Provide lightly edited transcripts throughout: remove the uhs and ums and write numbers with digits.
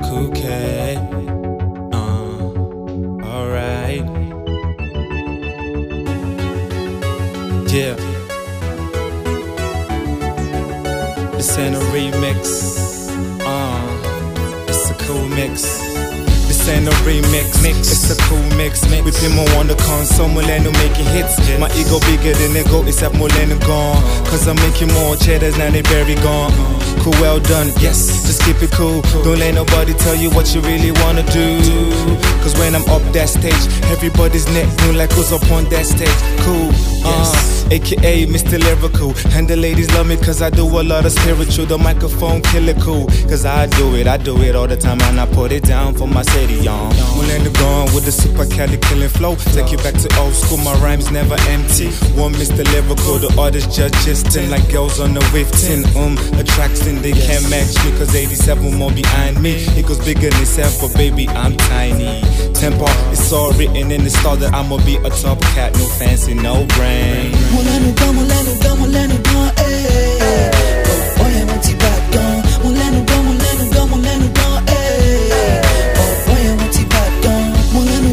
Cool cat. Alright. Yeah. This ain't a remix. It's a cool mix. This ain't a remix, it's a cool mix. We been more on the console, millennial making hits. My ego bigger than the go, except millennial gone. Cause I'm making more cheddars, now they very gone. Cool, well done, yes, just keep it cool. Don't let nobody tell you what you really wanna do. Cause when I'm up that stage, everybody's neck moon like who's up on that stage. Cool, AKA Mr. Lyrical. And the ladies love me cause I do a lot of spiritual. The microphone killer cool, cause I do it all the time. And I put it down for my city, y'all. Millennial gone with the super Cali killing flow. Take you back to old school, my rhymes never empty. One Mr. Lyrical, the others just gisting like girls on the wifting. Attraction, they can't match me cause 87 more behind me. It goes bigger than self, but baby, I'm tiny. Tempo, it's all written in the star that I'ma be a top cat. No fancy, no brain. Millennial gone, eh. Oh boy, I'm anti-bad gone. Millennial gone, eh. Oh boy, I'm anti-bad gone. Millennial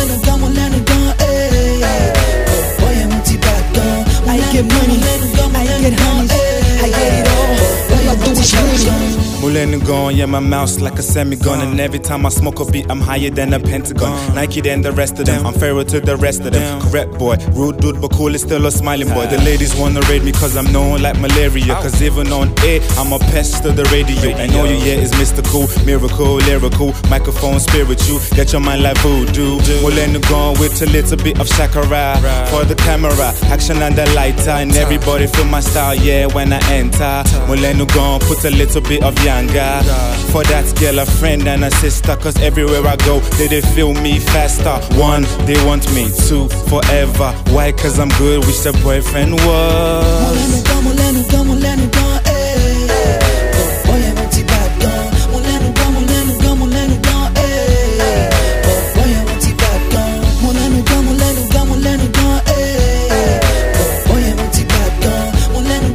gone, eh. Oh boy, I'm anti-bad gone. I get money, I get honeys, I get it all. All I do is win. Millennial gone, yeah, my mouth's like a semi-gun. And every time I smoke a beat, I'm higher than a Pentagon. Nike than the rest of them, I'm fairer to the rest of them. Correct boy, rude dude, but cool is still a smiling boy. The ladies wanna raid me cause I'm known like malaria. Cause even on air, I'm a pest to the radio. And all you hear is mystical, miracle, lyrical, microphone spiritual. Get your mind like voodoo. Millennial gone with a little bit of shakara. For the camera, action and the lighter. And everybody feel my style, yeah, when I enter. Millennial gone, put a little bit of younger. For that girl, a friend and a sister. Cause everywhere I go, they feel me faster. One, they want me. Two, forever. Why? Cause I'm good, wish the boyfriend was. Millennial gone, eh. Oh boy, I'm anti-bad gone. Millennial gone, eh. Oh boy, I'm anti-bad gone. Millennial gone, eh. Oh boy, I'm anti-bad gone. Millennial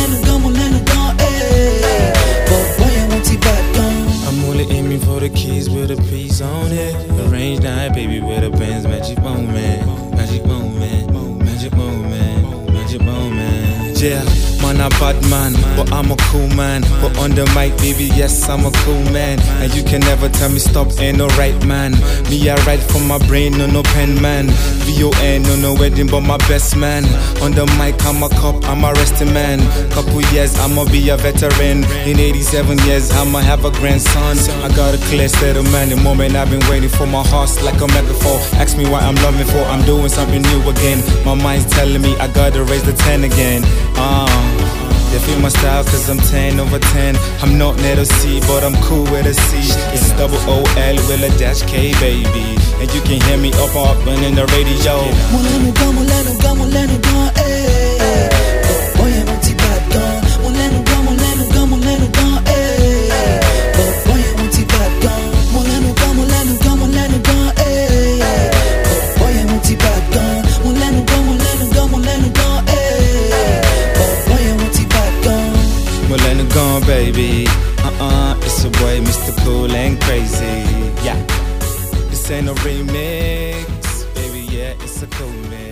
gone, eh. Oh boy, I'm anti-bad gone. I'm only aiming for the keys with a piece on it. Arrange night, baby, with a Benz, magic moment, magic moment, magic moment, magic moment. Yeah, man, a bad man, but I'm a cool man. But on the mic, baby, yes, I'm a cool man. And you can never tell me stop, ain't no right man. Me, I write from my brain, no pen man. VON, no wedding, but my best man. On the mic, I'm a cop, I'm a resting man. Couple years, I'ma be a veteran. In 87 years, I'ma have a grandson. I got a clear state of mind. The moment I've been waiting for, my heart's like a megaphone. Ask me why I'm loving for, I'm doing something new again. My mind's telling me I gotta raise the 10 again. They feel my style cause I'm 10 over 10. I'm not net C, but I'm cool with a C. It's double OL with a dash K, baby. And you can hear me up and in the radio. Millennial gone, eh. Oh boy, I'm anti-bad gone. Millennial gone, eh. Oh boy, I'm anti-bad gone. Millennial gone, eh. Oh boy, I'm anti-bad gone. Millennial gone, eh. Oh boy, I'm anti-bad gone. Millennial gone, baby. It's your boy, Mr. Cool and Crazy. Yeah, this ain't a remix, baby. Yeah, it's a cool mix.